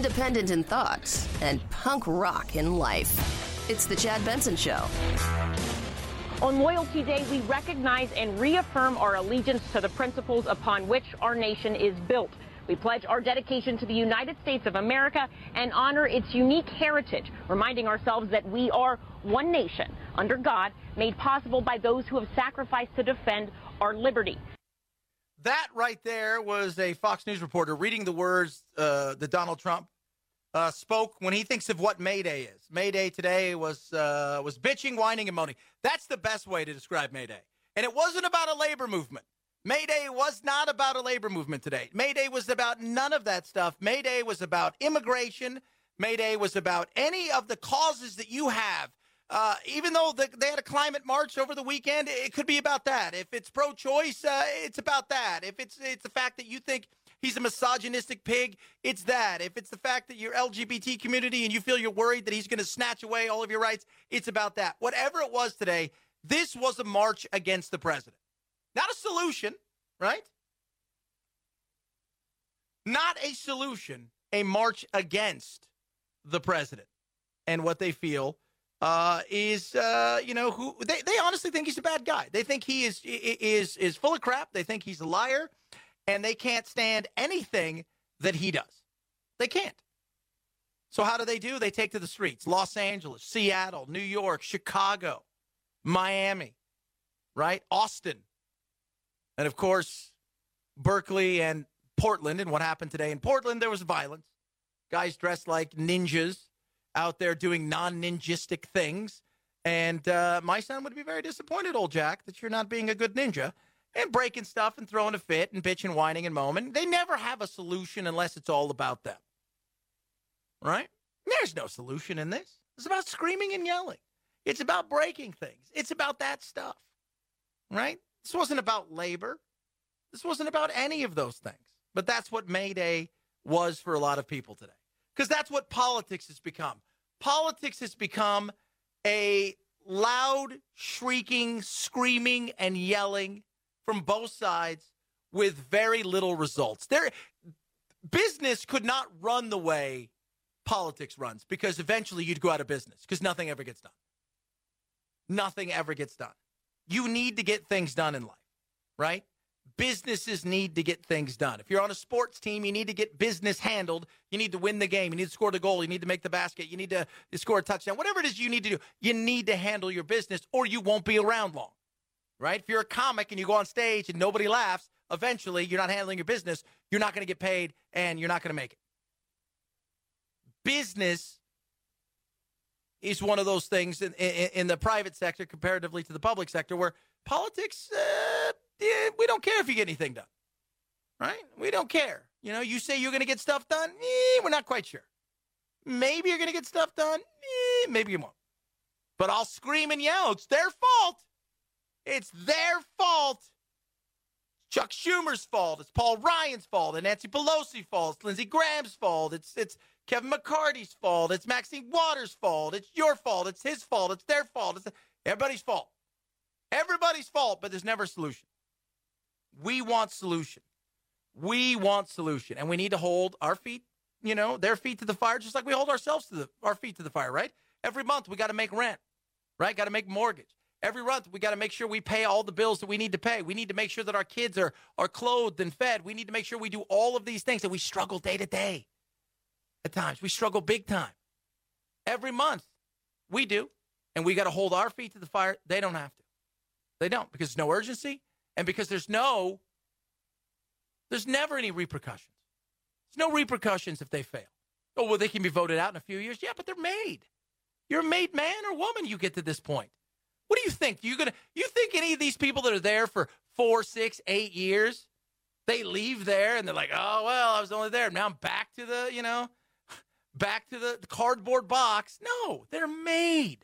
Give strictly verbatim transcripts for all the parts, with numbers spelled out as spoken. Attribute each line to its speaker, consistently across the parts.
Speaker 1: independent in thought, and punk rock in life. It's The Chad Benson Show.
Speaker 2: On Loyalty Day, we recognize and reaffirm our allegiance to the principles upon which our nation is built. We pledge our dedication to the United States of America and honor its unique heritage, reminding ourselves that we are one nation under God, made possible by those who have sacrificed to defend our liberty.
Speaker 3: That right there was a Fox News reporter reading the words uh, that Donald Trump uh, spoke when he thinks of what May Day is. May Day today was uh, was bitching, whining, and moaning. That's the best way to describe May Day. And it wasn't about a labor movement. May Day was not about a labor movement today. May Day was about none of that stuff. May Day was about immigration. May Day was about any of the causes that you have. Uh, even though the, they had a climate march over the weekend, it could be about that. If it's pro-choice, uh, it's about that. If it's it's the fact that you think he's a misogynistic pig, it's that. If it's the fact that you're L G B T community and you feel you're worried that he's going to snatch away all of your rights, it's about that. Whatever it was today, this was a march against the president. Not a solution, right? Not a solution, a march against the president and what they feel uh, is, uh, you know, who they, they honestly think he's a bad guy. They think he is is is full of crap. They think he's a liar, and they can't stand anything that he does. They can't. So how do they do? They take to the streets. Los Angeles, Seattle, New York, Chicago, Miami, right? Austin. And, of course, Berkeley and Portland. And what happened today in Portland, there was violence. Guys dressed like ninjas out there doing non-ninjistic things. And uh, my son would be very disappointed, old Jack, that you're not being a good ninja and breaking stuff and throwing a fit and bitching, whining, and moaning. They never have a solution unless it's all about them. Right? There's no solution in this. It's about screaming and yelling. It's about breaking things. It's about that stuff. Right? This wasn't about labor. This wasn't about any of those things. But that's what May Day was for a lot of people today. Because that's what politics has become. Politics has become a loud, shrieking, screaming, and yelling from both sides with very little results. There, business could not run the way politics runs because eventually you'd go out of business because nothing ever gets done. Nothing ever gets done. You need to get things done in life, right? Businesses need to get things done. If you're on a sports team, you need to get business handled. You need to win the game. You need to score the goal. You need to make the basket. You need to score a touchdown. Whatever it is you need to do, you need to handle your business or you won't be around long, right? If you're a comic and you go on stage and nobody laughs, eventually you're not handling your business. You're not going to get paid and you're not going to make it. Business is one of those things in, in, in the private sector comparatively to the public sector where politics, uh, yeah, we don't care if you get anything done, right? We don't care. You know, you say you're going to get stuff done, eh, we're not quite sure. Maybe you're going to get stuff done, eh, maybe you won't. But I'll scream and yell, it's their fault. It's their fault. Chuck Schumer's fault. It's Paul Ryan's fault. And Nancy Pelosi's fault. It's Lindsey Graham's fault. It's it's Kevin McCarthy's fault. It's Maxine Waters' fault. It's your fault. It's his fault. It's their fault. It's everybody's fault. Everybody's fault, but there's never a solution. We want solution. We want solution. And we need to hold our feet, you know, their feet to the fire, just like we hold ourselves to the our feet to the fire, right? Every month we got to make rent, right? Got to make mortgage. Every month, we got to make sure we pay all the bills that we need to pay. We need to make sure that our kids are, are clothed and fed. We need to make sure we do all of these things, and we struggle day to day. At times, we struggle big time. Every month, we do, and we got to hold our feet to the fire. They don't have to. They don't, because there's no urgency, and because there's no, there's never any repercussions. There's no repercussions if they fail. Oh, well, they can be voted out in a few years. Yeah, but they're made. You're a made man or woman, you get to this point. What do you think? You gonna you think any of these people that are there for four, six, eight years, they leave there and they're like, oh well, I was only there. Now I'm back to the, you know, back to the, the cardboard box. No, they're made.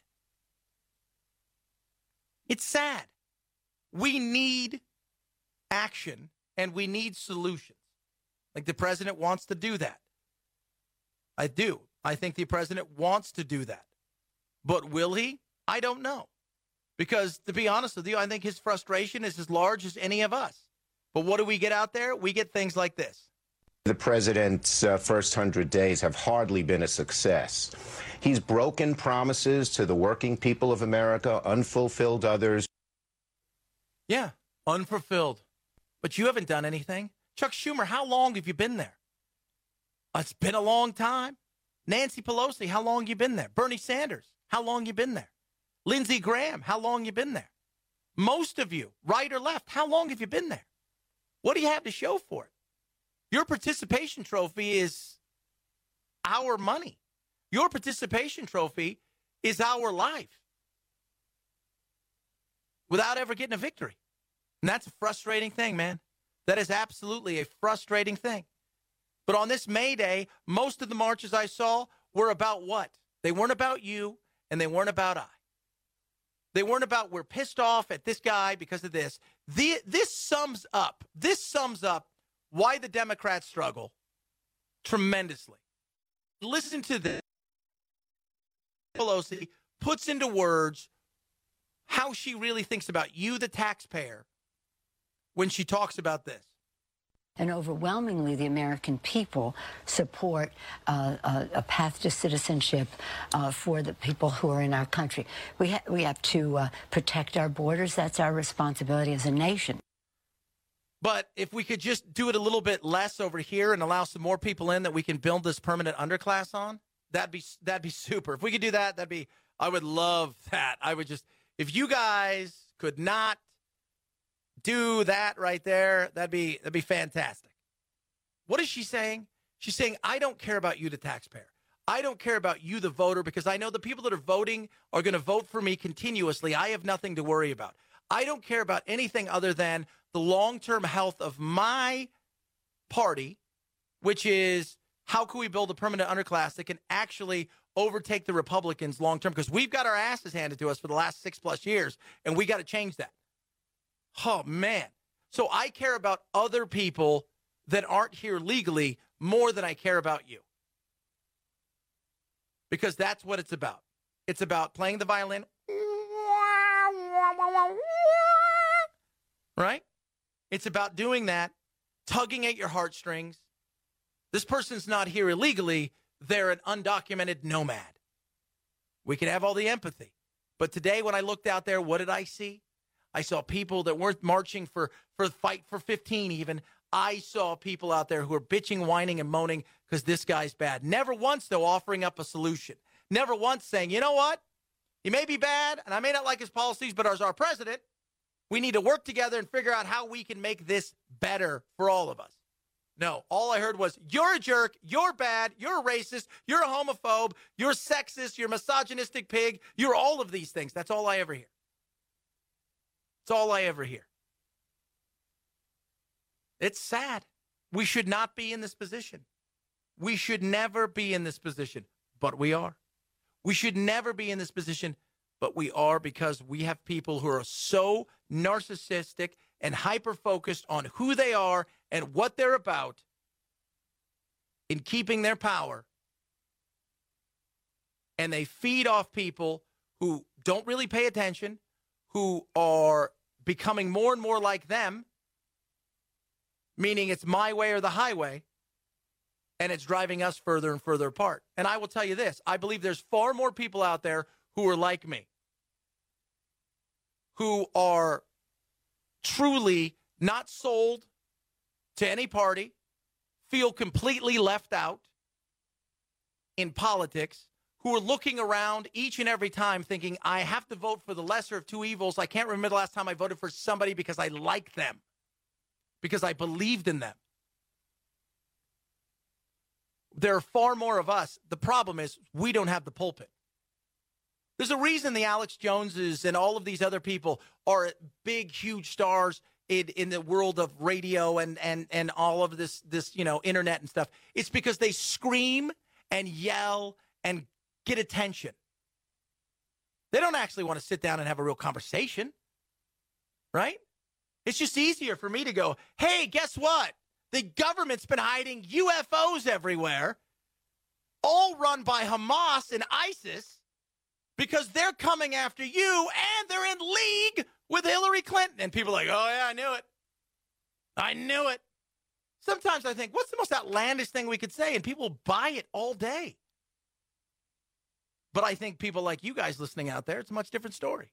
Speaker 3: It's sad. We need action and we need solutions. Like the president wants to do that. I do. I think the president wants to do that. But will he? I don't know. Because, to be honest with you, I think his frustration is as large as any of us. But what do we get out there? We get things like this.
Speaker 4: The president's uh, first hundred days have hardly been a success. He's broken promises to the working people of America, unfulfilled others.
Speaker 3: Yeah, unfulfilled. But you haven't done anything. Chuck Schumer, how long have you been there? It's been a long time. Nancy Pelosi, how long you been there? Bernie Sanders, how long you been there? Lindsey Graham, how long you been there? Most of you, right or left, how long have you been there? What do you have to show for it? Your participation trophy is our money. Your participation trophy is our life without ever getting a victory. And that's a frustrating thing, man. That is absolutely a frustrating thing. But on this May Day, most of the marches I saw were about what? They weren't about you, and they weren't about I. They weren't about we're pissed off at this guy because of this. The, this sums up, this sums up why the Democrats struggle tremendously. Listen to this. Pelosi puts into words how she really thinks about you, the taxpayer, when she talks about this.
Speaker 5: And overwhelmingly, the American people support uh, a, a path to citizenship uh, for the people who are in our country. We, ha- we have to uh, protect our borders. That's our responsibility as a nation.
Speaker 3: But if we could just do it a little bit less over here and allow some more people in that we can build this permanent underclass on, that'd be that'd be super. If we could do that, that'd be, I would love that. I would just, if you guys could not do that right there, that'd be that'd be fantastic. What is she saying? She's saying, I don't care about you, the taxpayer. I don't care about you, the voter, because I know the people that are voting are going to vote for me continuously. I have nothing to worry about. I don't care about anything other than the long-term health of my party, which is how can we build a permanent underclass that can actually overtake the Republicans long-term? Because we've got our asses handed to us for the last six plus years, and we got to change that. Oh, man. So I care about other people that aren't here legally more than I care about you. Because that's what it's about. It's about playing the violin. Right? It's about doing that, tugging at your heartstrings. This person's not here illegally. They're an undocumented nomad. We can have all the empathy. But today when I looked out there, what did I see? I saw people that weren't marching for, for Fight for fifteen even. I saw people out there who are bitching, whining, and moaning because this guy's bad. Never once, though, offering up a solution. Never once saying, you know what? He may be bad, and I may not like his policies, but as our president, we need to work together and figure out how we can make this better for all of us. No, all I heard was, you're a jerk, you're bad, you're a racist, you're a homophobe, you're sexist, you're a misogynistic pig, you're all of these things. That's all I ever hear. That's all I ever hear. It's sad. We should not be in this position. We should never be in this position, but we are. We should never be in this position, but we are, because we have people who are so narcissistic and hyper-focused on who they are and what they're about in keeping their power. And they feed off people who don't really pay attention, who are becoming more and more like them, meaning it's my way or the highway, and it's driving us further and further apart. And I will tell you this, I believe there's far more people out there who are like me, who are truly not sold to any party, feel completely left out in politics, who are looking around each and every time thinking, I have to vote for the lesser of two evils. I can't remember the last time I voted for somebody because I like them, because I believed in them. There are far more of us. The problem is we don't have the pulpit. There's a reason the Alex Joneses and all of these other people are big, huge stars in, in the world of radio and, and, and all of this, this, you know, internet and stuff. It's because they scream and yell and get attention. They don't actually want to sit down and have a real conversation, right? It's just easier for me to go, hey, guess what? The government's been hiding U F Os everywhere, all run by Hamas and ISIS, because they're coming after you and they're in league with Hillary Clinton. And people are like, oh, yeah, I knew it. I knew it. Sometimes I think, what's the most outlandish thing we could say? And people buy it all day. But I think people like you guys listening out there, it's a much different story.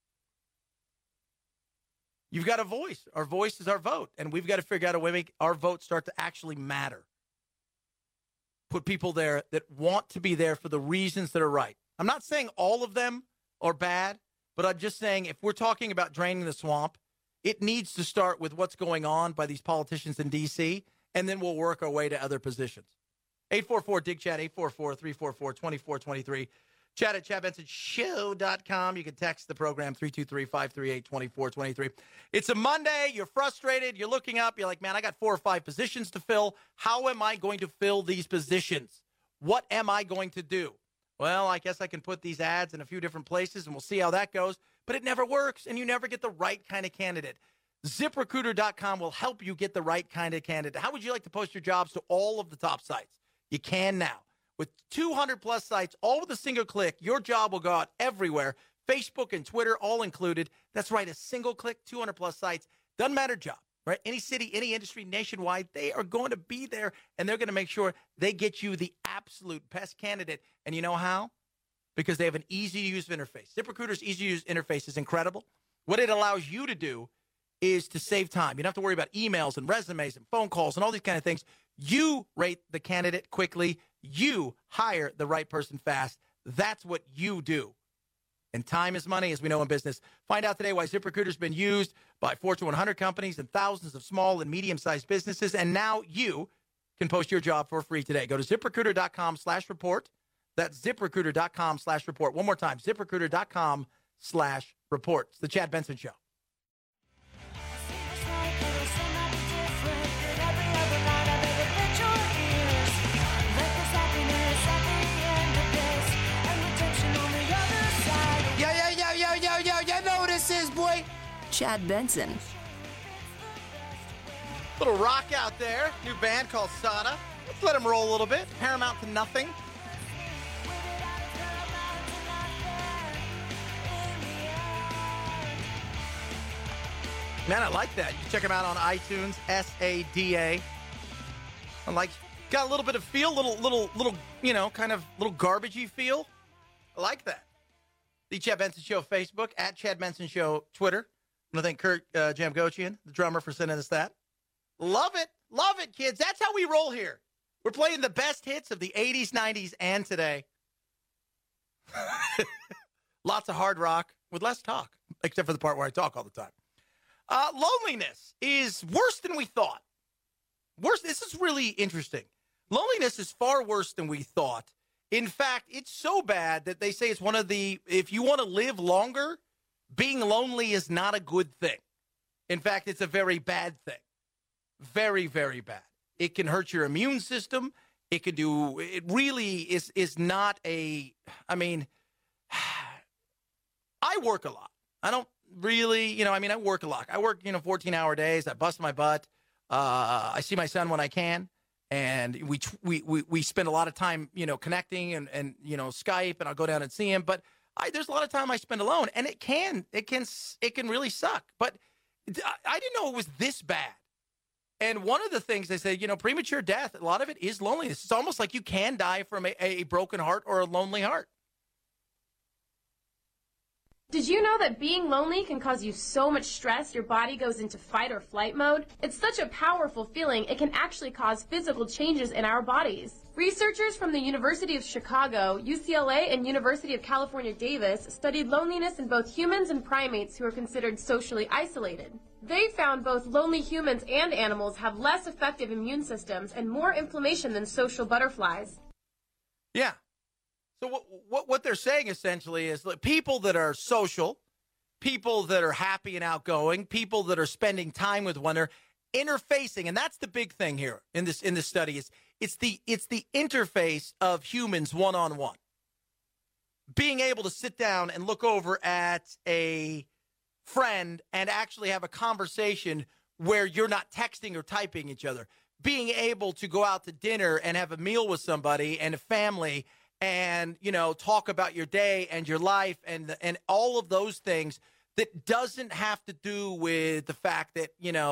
Speaker 3: You've got a voice. Our voice is our vote. And we've got to figure out a way to make our vote start to actually matter. Put people there that want to be there for the reasons that are right. I'm not saying all of them are bad, but I'm just saying if we're talking about draining the swamp, it needs to start with what's going on by these politicians in D C, and then we'll work our way to other positions. eight four four, D I G, chat, eight four four, three four four, two four two three. Chat at chad benson show dot com. You can text the program three two three, five three eight, two four two three. It's a Monday. You're frustrated. You're looking up. You're like, man, I got four or five positions to fill. How am I going to fill these positions? What am I going to do? Well, I guess I can put these ads in a few different places, and we'll see how that goes. But it never works, and you never get the right kind of candidate. zip recruiter dot com will help you get the right kind of candidate. How would you like to post your jobs to all of the top sites? You can now. With two hundred plus sites, all with a single click, your job will go out everywhere. Facebook and Twitter, all included. That's right, a single click, two hundred plus sites. Doesn't matter job, right? Any city, any industry, nationwide, they are going to be there, and they're going to make sure they get you the absolute best candidate. And you know how? Because they have an easy-to-use interface. ZipRecruiter's easy-to-use interface is incredible. What it allows you to do is to save time. You don't have to worry about emails and resumes and phone calls and all these kind of things. You rate the candidate quickly. You hire the right person fast. That's what you do. And time is money, as we know in business. Find out today why ZipRecruiter's been used by Fortune one hundred companies and thousands of small and medium-sized businesses. And now you can post your job for free today. Go to zip recruiter dot com slash report. That's zip recruiter dot com slash report. One more time, zip recruiter dot com slash report. It's the Chad Benson Show.
Speaker 1: Chad Benson.
Speaker 3: Little rock out there. New band called Sada. Let's let them roll a little bit. Paramount to nothing. Man, I like that. You can check them out on iTunes. S A D A. I like. Got a little bit of feel. Little, little, little. You know, kind of little garbagey feel. I like that. The Chad Benson Show Facebook, at Chad Benson Show Twitter. I want to thank Kurt uh, Jamgochian, the drummer, for sending us that. Love it. Love it, kids. That's how we roll here. We're playing the best hits of the eighties, nineties, and today. Lots of hard rock with less talk, except for the part where I talk all the time. Uh, loneliness is worse than we thought. Worse. This is really interesting. Loneliness is far worse than we thought. In fact, it's so bad that they say it's one of the, if you want to live longer, being lonely is not a good thing. In fact, it's a very bad thing. Very, very bad. It can hurt your immune system. It could do, it really is, is not a, I mean, I work a lot. I don't really, you know, I mean, I work a lot. I work, you know, fourteen hour days. I bust my butt. Uh, I see my son when I can. And we, we, we, we spend a lot of time, you know, connecting and, and, you know, Skype, and I'll go down and see him. But I, there's a lot of time I spend alone, and it can, it can, it can really suck. But I, I didn't know it was this bad. And one of the things they say, you know, premature death, a lot of it is loneliness. It's almost like you can die from a, a broken heart or a lonely heart.
Speaker 6: Did you know that being lonely can cause you so much stress your body goes into fight or flight mode? It's such a powerful feeling, it can actually cause physical changes in our bodies. Researchers from the University of Chicago, U C L A, and University of California, Davis studied loneliness in both humans and primates who are considered socially isolated. They found both lonely humans and animals have less effective immune systems and more inflammation than social butterflies.
Speaker 3: Yeah. So what, what what they're saying essentially is, look, people that are social, people that are happy and outgoing, people that are spending time with one another, interfacing, and that's the big thing here in this in this study is it's the it's the interface of humans one on one. Being able to sit down and look over at a friend and actually have a conversation where you're not texting or typing each other. Being able to go out to dinner and have a meal with somebody and a family, and, you know, talk about your day and your life and and all of those things that doesn't have to do with the fact that, you know,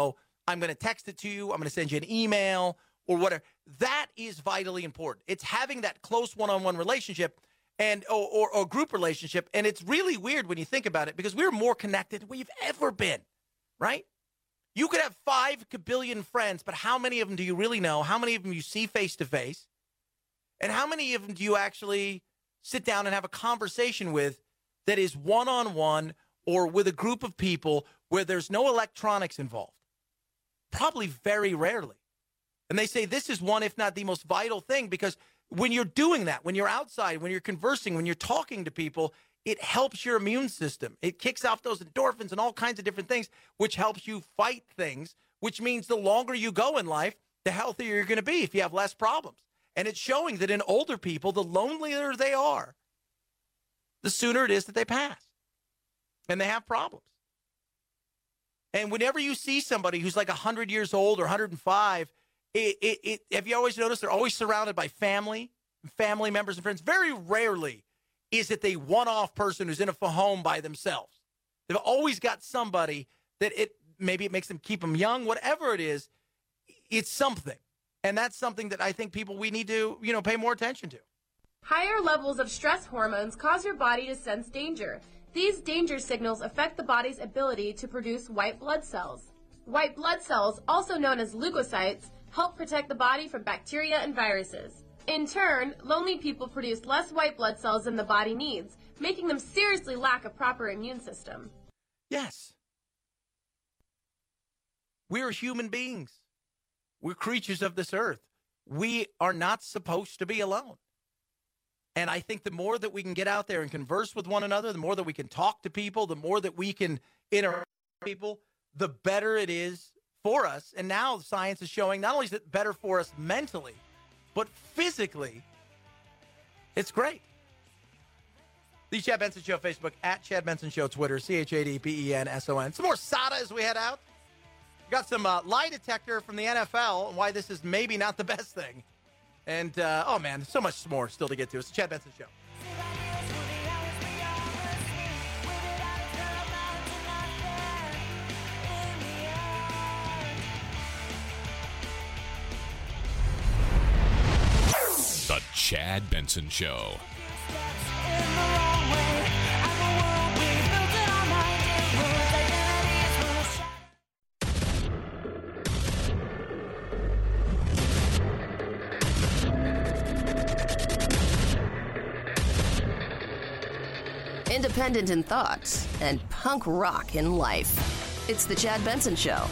Speaker 3: I'm going to text it to you. I'm going to send you an email or whatever. That is vitally important. It's having that close one-on-one relationship and or, or, or group relationship. And it's really weird when you think about it because we're more connected than we've ever been, right? You could have five kabillion friends, but how many of them do you really know? How many of them you see face-to-face? And how many of them do you actually sit down and have a conversation with that is one-on-one or with a group of people where there's no electronics involved? Probably very rarely. And they say this is one, if not the most vital thing, because when you're doing that, when you're outside, when you're conversing, when you're talking to people, it helps your immune system. It kicks off those endorphins and all kinds of different things, which helps you fight things, which means the longer you go in life, the healthier you're going to be if you have less problems. And it's showing that in older people, the lonelier they are, the sooner it is that they pass. And they have problems. And whenever you see somebody who's like one hundred years old or one hundred five, it, it, it, have you always noticed they're always surrounded by family, family members and friends? Very rarely is it the one-off person who's in a home by themselves. They've always got somebody that it maybe it makes them keep them young, whatever it is, it's something. And that's something that I think people, we need to, you know, pay more attention to.
Speaker 6: Higher levels of stress hormones cause your body to sense danger. These danger signals affect the body's ability to produce white blood cells. White blood cells, also known as leukocytes, help protect the body from bacteria and viruses. In turn, lonely people produce less white blood cells than the body needs, making them seriously lack a proper immune system.
Speaker 3: Yes. We're human beings. We're creatures of this earth. We are not supposed to be alone. And I think the more that we can get out there and converse with one another, the more that we can talk to people, the more that we can interact with people, the better it is for us. And now science is showing not only is it better for us mentally, but physically, it's great. The Chad Benson Show, Facebook, at Chad Benson Show, Twitter, C H A D B E N S O N. Some more S A D A as we head out. Got some uh, lie detector from the N F L and why this is maybe not the best thing. And, uh, oh, man, so much more still to get to. It's the Chad Benson Show.
Speaker 7: The Chad Benson Show.
Speaker 1: Independent in thoughts and punk rock in life. It's the Chad Benson Show.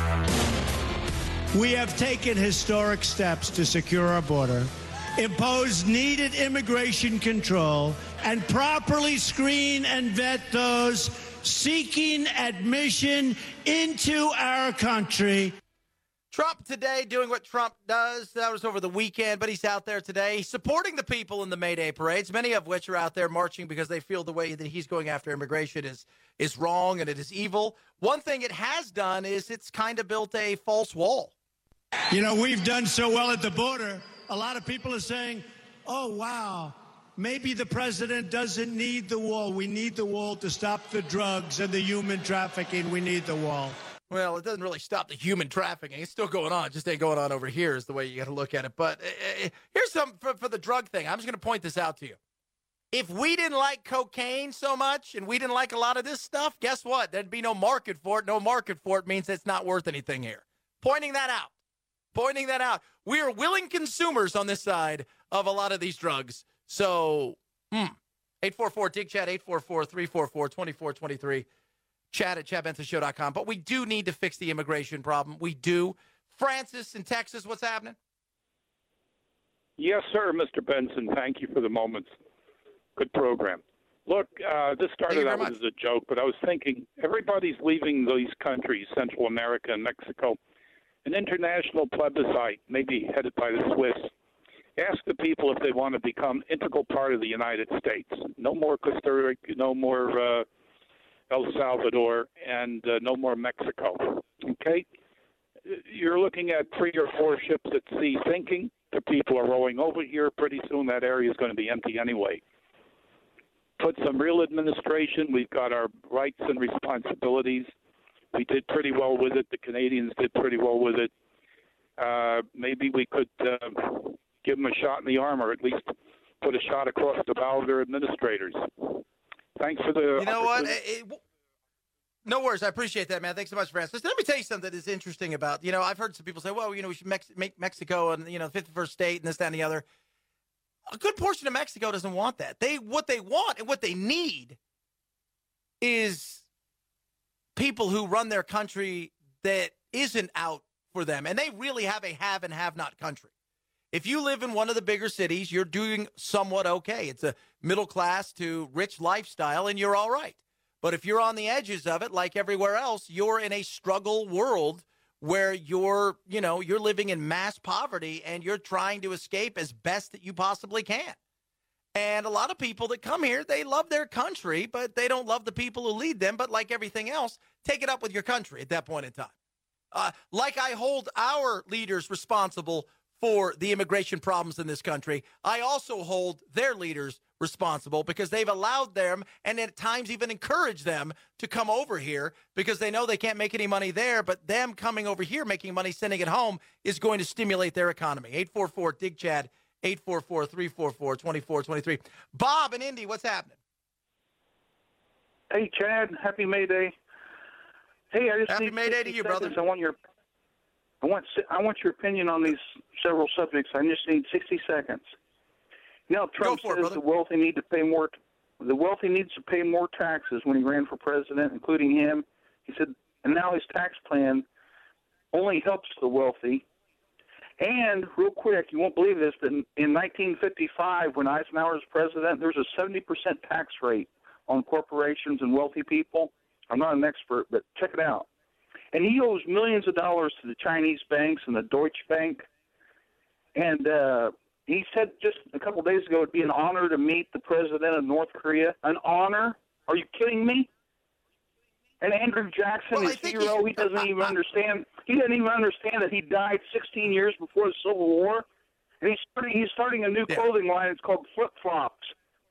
Speaker 8: We have taken historic steps to secure our border, impose needed immigration control, and properly screen and vet those seeking admission into our country.
Speaker 3: Trump today doing what Trump does. That was over the weekend, but he's out there today supporting the people in the May Day parades, many of which are out there marching because they feel the way that he's going after immigration is is wrong and it is evil. One thing it has done is it's kind of built a false wall.
Speaker 8: You know, we've done so well at the border. A lot of people are saying, oh, wow, maybe the president doesn't need the wall. We need the wall to stop the drugs and the human trafficking. We need the wall.
Speaker 3: Well, it doesn't really stop the human trafficking. It's still going on. It just ain't going on over here is the way you got to look at it. But uh, here's some for, for the drug thing. I'm just going to point this out to you. If we didn't like cocaine so much and we didn't like a lot of this stuff, guess what? There'd be no market for it. No market for it means it's not worth anything here. Pointing that out. Pointing that out. We are willing consumers on this side of a lot of these drugs. So, hmm. eight four four, D I G, chat, eight four four, three four four, two four two three. Chat at chad benson show dot com. But we do need to fix the immigration problem. We do. Francis in Texas, what's happening?
Speaker 9: Yes, sir, Mister Benson. Thank you for the moments. Good program. Look, uh, this started out as a joke, but I was thinking everybody's leaving these countries, Central America and Mexico. An international plebiscite, maybe headed by the Swiss, ask the people if they want to become integral part of the United States. No more Costa Rica, no more uh, El Salvador, and uh, no more Mexico. Okay? You're looking at three or four ships at sea sinking. The people are rowing over here. Pretty soon that area is going to be empty anyway. Put some real administration. We've got our rights and responsibilities. We did pretty well with it. The Canadians did pretty well with it. Uh, maybe we could uh, give them a shot in the arm, or at least put a shot across the bow of their administrators. Thanks for the.
Speaker 3: You know what? It, it, no worries. I appreciate that, man. Thanks so much for answering. Let me tell you something that is interesting about, you know, I've heard some people say, well, you know, we should Mex- make Mexico and, you know, the fifty-first state and this, that, and the other. A good portion of Mexico doesn't want that. They What they want and what they need is people who run their country that isn't out for them. And they really have a have and have not country. If you live in one of the bigger cities, you're doing somewhat okay. It's a middle class to rich lifestyle, and you're all right. But if you're on the edges of it, like everywhere else, you're in a struggle world where you're, you know, you're living in mass poverty and you're trying to escape as best that you possibly can. And a lot of people that come here, they love their country, but they don't love the people who lead them. But like everything else, take it up with your country at that point in time. Uh, like I hold our leaders responsible for the immigration problems in this country, I also hold their leaders responsible because they've allowed them and at times even encouraged them to come over here because they know they can't make any money there, but them coming over here making money, sending it home is going to stimulate their economy. eight four four, D I G, Chad, eight four four, three four four, two four two three. Bob in Indy, what's happening?
Speaker 10: Hey, Chad, happy May Day. Hey, I just
Speaker 3: happy
Speaker 10: need
Speaker 3: May Day to you,
Speaker 10: seconds.
Speaker 3: brother.
Speaker 10: I want your I want I want your opinion on these several subjects. I just need sixty seconds. Now, Trump
Speaker 3: Go for
Speaker 10: says
Speaker 3: it,
Speaker 10: the wealthy need to pay more. The wealthy needs to pay more taxes when he ran for president, including him. He said, and now his tax plan only helps the wealthy. And real quick, you won't believe this, but in, in nineteen fifty-five, when Eisenhower was president, there was a seventy percent tax rate on corporations and wealthy people. I'm not an expert, but check it out. And he owes millions of dollars to the Chinese banks and the Deutsche Bank. And uh, he said just a couple of days ago it'd be an honor to meet the president of North Korea. An honor? Are you kidding me? And Andrew Jackson,
Speaker 3: well,
Speaker 10: his hero, he doesn't even understand. He doesn't even understand that he died sixteen years before the Civil War. And he's starting, he's starting a new
Speaker 3: yeah.
Speaker 10: clothing line. It's called Flip Flops.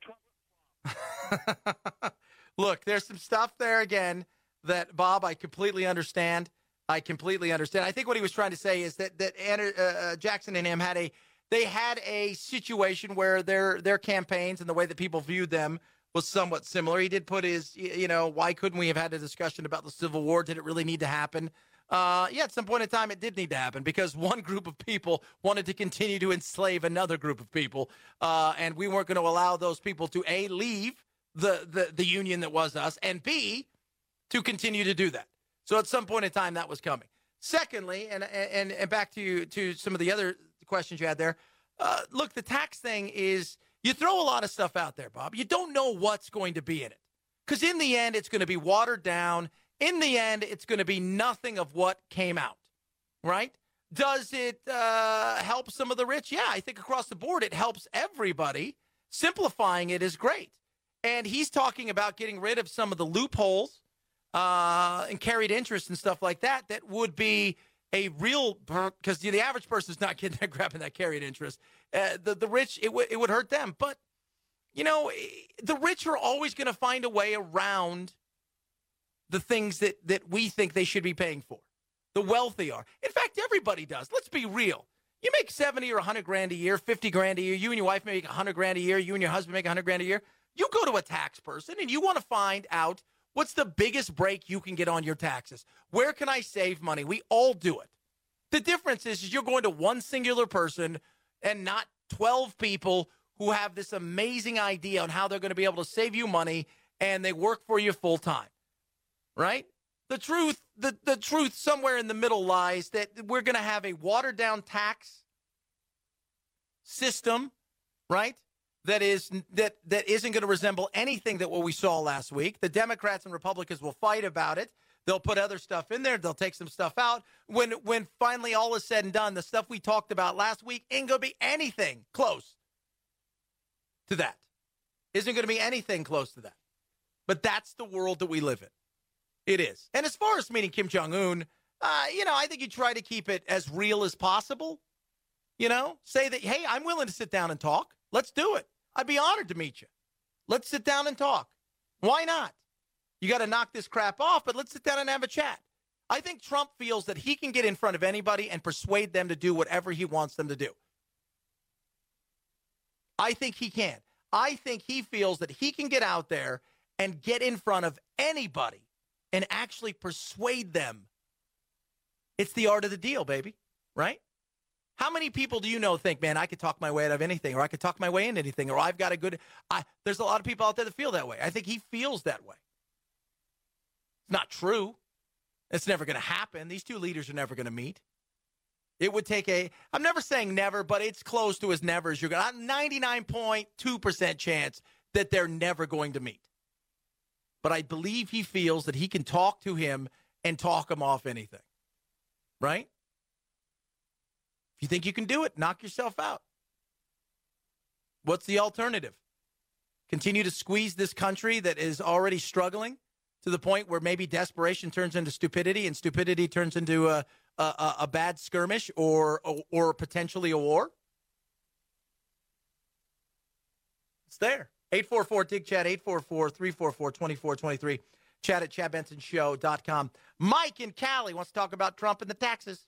Speaker 3: Look, there's some stuff there again that, Bob, I completely understand. I completely understand. I think what he was trying to say is that that Andrew, uh, Jackson and him had a they had a situation where their their campaigns and the way that people viewed them was somewhat similar. He did put his, you know, why couldn't we have had a discussion about the Civil War? Did it really need to happen? Uh, yeah, at some point in time, it did need to happen because one group of people wanted to continue to enslave another group of people, uh, and we weren't going to allow those people to, A, leave the, the, the union that was us, and B, to continue to do that. So at some point in time, that was coming. Secondly, and and, and back to you, to some of the other questions you had there, uh, look, the tax thing is, you throw a lot of stuff out there, Bob. You don't know what's going to be in it. Because in the end, it's going to be watered down. In the end, it's going to be nothing of what came out, right? Does it uh, help some of the rich? Yeah, I think across the board, it helps everybody. Simplifying it is great. And he's talking about getting rid of some of the loopholes uh, and carried interest and stuff like that that would be a real, because the average person is not getting that, grabbing that carried interest. Uh, the, the rich, it, w- it would hurt them. But, you know, the rich are always going to find a way around the things that, that we think they should be paying for. The wealthy are. In fact, everybody does. Let's be real. You make seventy or one hundred grand a year, fifty grand a year. You and your wife make one hundred grand a year. You and your husband make one hundred grand a year. You go to a tax person and you want to find out what's the biggest break you can get on your taxes. Where can I save money? We all do it. The difference is, is you're going to one singular person and not twelve people who have this amazing idea on how they're going to be able to save you money and they work for you full time, right? The truth, the, the truth somewhere in the middle lies that we're going to have a watered down tax system, right? That is that that isn't going to resemble anything that what we saw last week. The Democrats and Republicans will fight about it. They'll put other stuff in there. They'll take some stuff out. When when finally all is said and done, the stuff we talked about last week ain't going to be anything close to that. Isn't going to be anything close to that. But that's the world that we live in. It is. And as far as meeting Kim Jong-un, uh, you know, I think you try to keep it as real as possible. You know, say that, hey, I'm willing to sit down and talk. Let's do it. I'd be honored to meet you. Let's sit down and talk. Why not? You got to knock this crap off, but let's sit down and have a chat. I think Trump feels that he can get in front of anybody and persuade them to do whatever he wants them to do. I think he can. I think he feels that he can get out there and get in front of anybody and actually persuade them. It's the art of the deal, baby, right? How many people do you know think, man, I could talk my way out of anything, or I could talk my way into anything, or I've got a good I, – there's a lot of people out there that feel that way. I think he feels that way. It's not true. It's never going to happen. These two leaders are never going to meet. It would take a – I'm never saying never, but it's close to as never as you're going to – ninety-nine point two percent chance that they're never going to meet. But I believe he feels that he can talk to him and talk him off anything, right? If you think you can do it, knock yourself out. What's the alternative? Continue to squeeze this country that is already struggling to the point where maybe desperation turns into stupidity and stupidity turns into a a, a bad skirmish or, or or potentially a war? It's there. eight four four D I G C H A T, eight four four, three four four, two four two three. Chat at chad benson show dot com. Mike in Cali wants to talk about Trump and the taxes.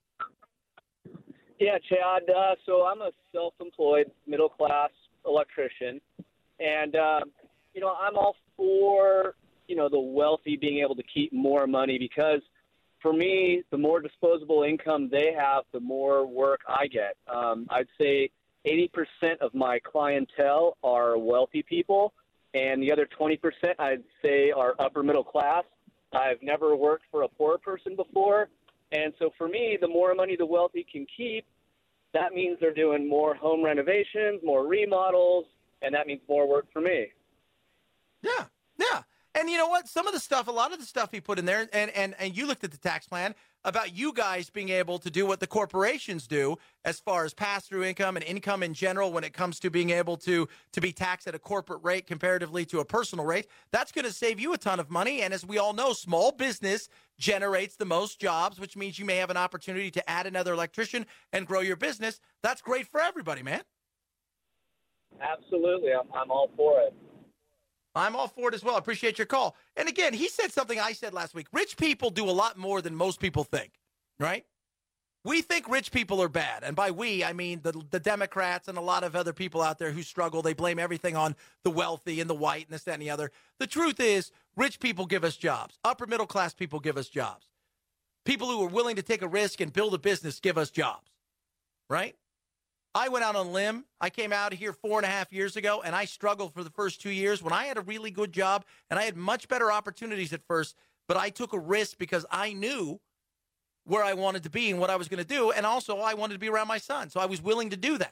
Speaker 11: Yeah, Chad. Uh, so I'm a self-employed, middle-class electrician. And, uh, you know, I'm all for, you know, the wealthy being able to keep more money because, for me, the more disposable income they have, the more work I get. Um, I'd say eighty percent of my clientele are wealthy people, and the other twenty percent I'd say are upper middle class. I've never worked for a poor person before. And so for me, the more money the wealthy can keep, that means they're doing more home renovations, more remodels, and that means more work for me.
Speaker 3: Yeah, yeah. And you know what? Some of the stuff, a lot of the stuff he put in there, and, and, and you looked at the tax plan about you guys being able to do what the corporations do as far as pass-through income and income in general when it comes to being able to, to be taxed at a corporate rate comparatively to a personal rate. That's going to save you a ton of money. And as we all know, small business generates the most jobs, which means you may have an opportunity to add another electrician and grow your business. That's great for everybody, man.
Speaker 11: Absolutely. I'm, I'm all for it.
Speaker 3: I'm all for it as well. I appreciate your call. And again, he said something I said last week. Rich people do a lot more than most people think, right? We think rich people are bad. And by we, I mean the, the Democrats and a lot of other people out there who struggle. They blame everything on the wealthy and the white and this, that, and the other. The truth is, rich people give us jobs. Upper middle class people give us jobs. People who are willing to take a risk and build a business give us jobs, right? I went out on a limb. I came out here four and a half years ago, and I struggled for the first two years when I had a really good job, and I had much better opportunities at first, but I took a risk because I knew where I wanted to be and what I was going to do, and also I wanted to be around my son, so I was willing to do that.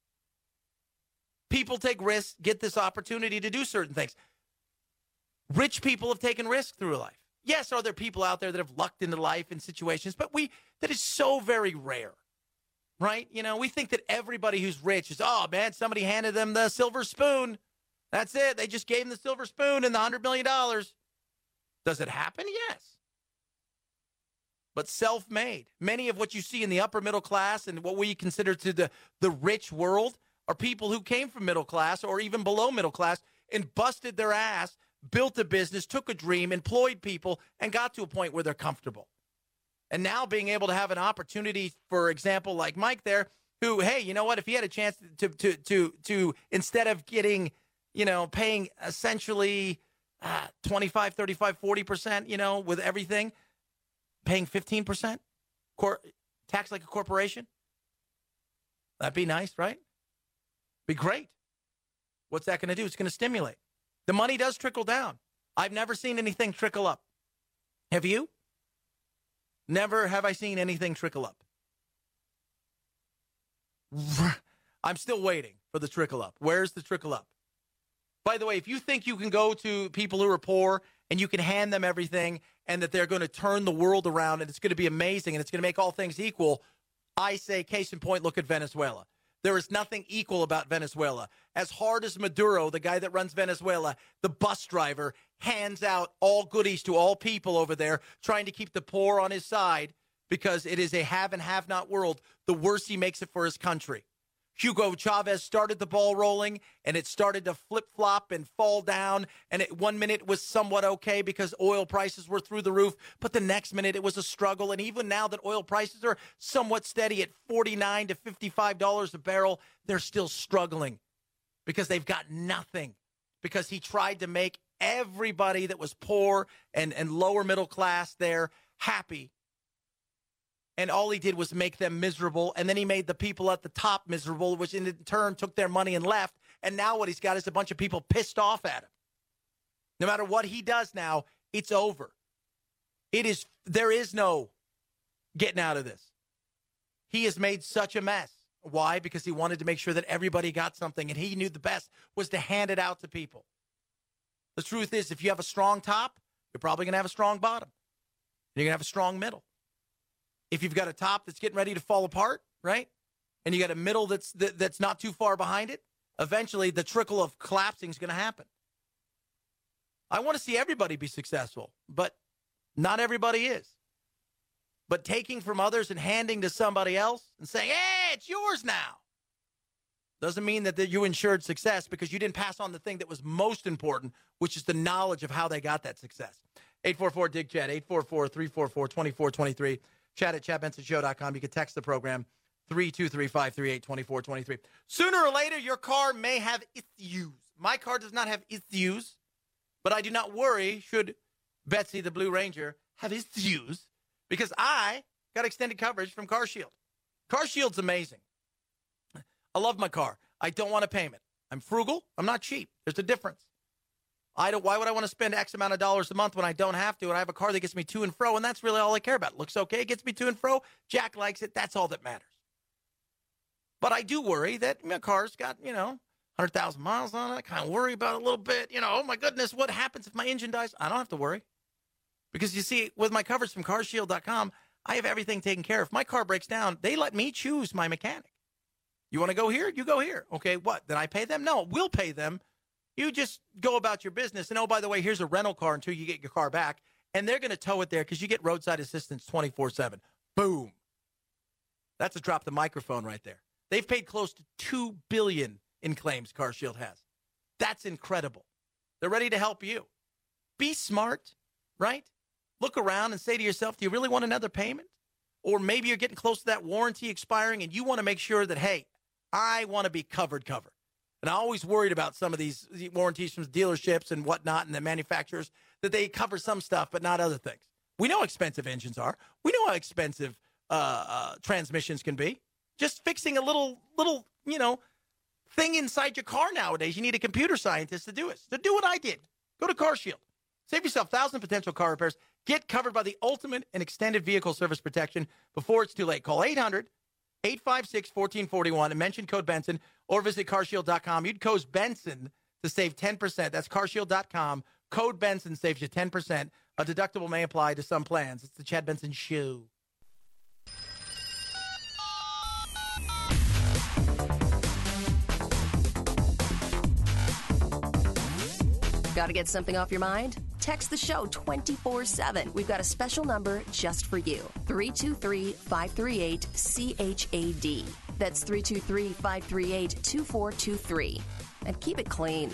Speaker 3: People take risks, get this opportunity to do certain things. Rich people have taken risks through life. Yes, are there people out there that have lucked into life in situations, but we that is so very rare. Right? You know, we think that everybody who's rich is, oh, man, somebody handed them the silver spoon. That's it. They just gave them the silver spoon and the one hundred million dollars. Does it happen? Yes. But self-made. Many of what you see in the upper middle class and what we consider to the, the rich world are people who came from middle class or even below middle class and busted their ass, built a business, took a dream, employed people, and got to a point where they're comfortable. And now being able to have an opportunity, for example, like Mike there, who, hey, you know what, if he had a chance to to to to instead of getting, you know, paying essentially uh, twenty-five, thirty-five, forty percent, you know, with everything, paying fifteen percent cor- tax like a corporation, that'd be nice, right? Be great. What's that going to do? It's going to stimulate. The money does trickle down. I've never seen anything trickle up. Have you? Never have I seen anything trickle up. I'm still waiting for the trickle up. Where's the trickle up? By the way, if you think you can go to people who are poor and you can hand them everything and that they're going to turn the world around and it's going to be amazing and it's going to make all things equal, I say, case in point, look at Venezuela. There is nothing equal about Venezuela. As hard as Maduro, the guy that runs Venezuela, the bus driver, hands out all goodies to all people over there, trying to keep the poor on his side because it is a have and have not world, the worse he makes it for his country. Hugo Chavez started the ball rolling, and it started to flip-flop and fall down. And it, one minute was somewhat okay because oil prices were through the roof. But the next minute it was a struggle. And even now that oil prices are somewhat steady at forty-nine to fifty-five dollars a barrel, they're still struggling because they've got nothing. Because he tried to make everybody that was poor and, and lower middle class there happy. And all he did was make them miserable. And then he made the people at the top miserable, which in turn took their money and left. And now what he's got is a bunch of people pissed off at him. No matter what he does now, it's over. It is, there is no getting out of this. He has made such a mess. Why? Because he wanted to make sure that everybody got something. And he knew the best was to hand it out to people. The truth is, if you have a strong top, you're probably going to have a strong bottom. You're going to have a strong middle. If you've got a top that's getting ready to fall apart, right, and you got a middle that's that, that's not too far behind it, eventually the trickle of collapsing is going to happen. I want to see everybody be successful, but not everybody is. But taking from others and handing to somebody else and saying, hey, it's yours now, doesn't mean that you ensured success because you didn't pass on the thing that was most important, which is the knowledge of how they got that success. eight four four, D I G, Chad, eight four four, three four four, two four two three. Chat at chad benson show dot com. You can text the program three two three, five three eight, two four two three. Sooner or later, your car may have issues. My car does not have issues, but I do not worry should Betsy, the Blue Ranger, have issues because I got extended coverage from CarShield. CarShield's amazing. I love my car. I don't want a payment. I'm frugal. I'm not cheap. There's a difference. I don't. Why would I want to spend X amount of dollars a month when I don't have to? And I have a car that gets me to and fro, and that's really all I care about. It looks okay. It gets me to and fro. Jack likes it. That's all that matters. But I do worry that my car's got, you know, one hundred thousand miles on it. I kind of worry about it a little bit. You know, oh, my goodness, what happens if my engine dies? I don't have to worry. Because, you see, with my coverage from car shield dot com, I have everything taken care of. If my car breaks down, they let me choose my mechanic. You want to go here? You go here. Okay, what? Then I pay them? No, we'll pay them. You just go about your business. And, oh, by the way, here's a rental car until you get your car back. And they're going to tow it there because you get roadside assistance twenty-four seven. Boom. That's a drop the microphone right there. They've paid close to two billion dollars in claims, CarShield has. That's incredible. They're ready to help you. Be smart, right? Look around and say to yourself, do you really want another payment? Or maybe you're getting close to that warranty expiring and you want to make sure that, hey, I want to be covered, covered. And I'm always worried about some of these warranties from dealerships and whatnot and the manufacturers that they cover some stuff but not other things. We know how expensive engines are. We know how expensive uh, uh, transmissions can be. Just fixing a little, little, you know, thing inside your car nowadays, you need a computer scientist to do it. So do what I did. Go to CarShield. Save yourself one thousand potential car repairs. Get covered by the ultimate and extended vehicle service protection before it's too late. Call eight hundred, eight five six, one four four one and mention code Benson or visit car shield dot com. You'd code Benson to save ten percent. That's car shield dot com. Code Benson saves you ten percent. A deductible may apply to some plans. It's the Chad Benson Show.
Speaker 1: Got to get something off your mind? Text the show twenty-four seven. We've got a special number just for you. three two three, five three eight, C H A D. That's three two three, five three eight, two four two three. And keep it clean.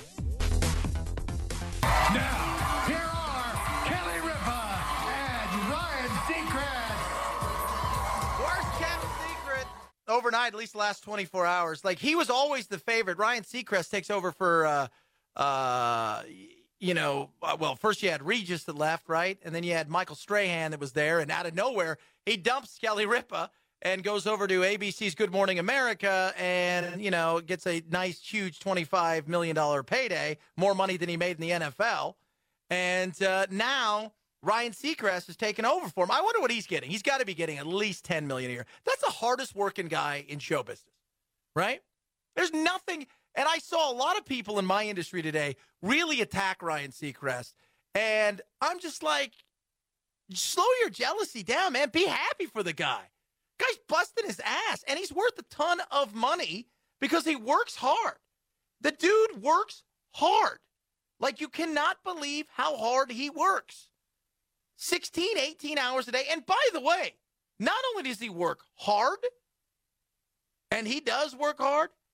Speaker 12: Now, here are Kelly Ripa and Ryan Seacrest.
Speaker 3: Where's Kevin Secret? Overnight, at least the last twenty-four hours. Like, he was always the favorite. Ryan Seacrest takes over for... Uh, Uh, you know, well, first you had Regis that left, right? And then you had Michael Strahan that was there. And out of nowhere, he dumps Kelly Ripa and goes over to A B C's Good Morning America and, you know, gets a nice, huge twenty-five million dollars payday, more money than he made in the N F L. And uh, now Ryan Seacrest has taken over for him. I wonder what he's getting. He's got to be getting at least ten million dollars a year. That's the hardest working guy in show business, right? There's nothing... And I saw a lot of people in my industry today really attack Ryan Seacrest. And I'm just like, slow your jealousy down, man. Be happy for the guy. Guy's busting his ass. And he's worth a ton of money because he works hard. The dude works hard. Like, you cannot believe how hard he works. sixteen, eighteen hours a day. And by the way, not only does he work hard, and he does work hard,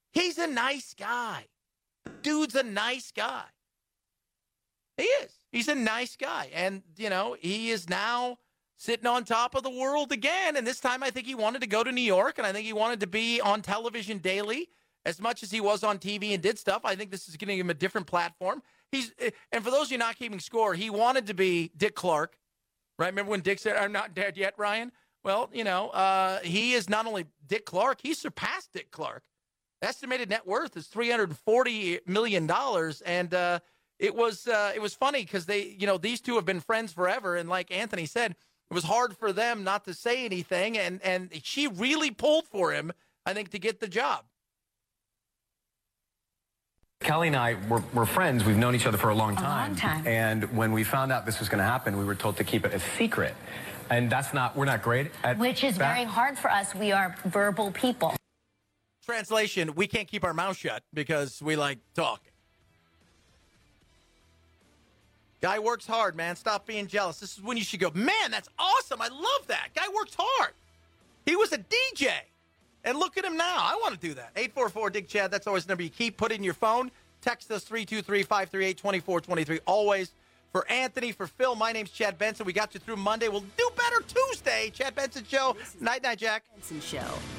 Speaker 3: He's a nice guy. Dude's a nice guy. He is. He's a nice guy. And, you know, he is now sitting on top of the world again. And this time I think he wanted to go to New York, and I think he wanted to be on television daily as much as he was on T V and did stuff. I think this is giving him a different platform. He's, and for those of you not keeping score, he wanted to be Dick Clark, right? Remember when Dick said, "I'm not dead yet, Ryan"? Well, you know, uh, he is not only Dick Clark, he surpassed Dick Clark. Estimated net worth is three hundred forty million dollars, and uh, it was uh, it was funny because they, you know, these two have been friends forever, and like Anthony said, it was hard for them not to say anything, and and she really pulled for him, I think, to get the job.
Speaker 13: Kelly and I, we're, we're friends. We've known each other for a long time.
Speaker 5: A long time.
Speaker 13: And when we found out this was going to happen, we were told to keep it a secret. And that's not, we're not great at
Speaker 14: Which is
Speaker 13: that.
Speaker 14: very hard for us. We are verbal people.
Speaker 3: Translation, we can't keep our mouth shut because we like talking. Guy works hard, man. Stop being jealous. This is when you should go, man, that's awesome. I love that. Guy works hard. He was a D J. And look at him now. I want to do that. eight four four, D I G, Chad. That's always the number you keep. Put it in your phone. Text us three two three, five three eight, two four two three. Always. For Anthony, for Phil, my name's Chad Benson. We got you through Monday. We'll do better Tuesday. Chad Benson Show. Night, night, Jack.
Speaker 1: Benson Show.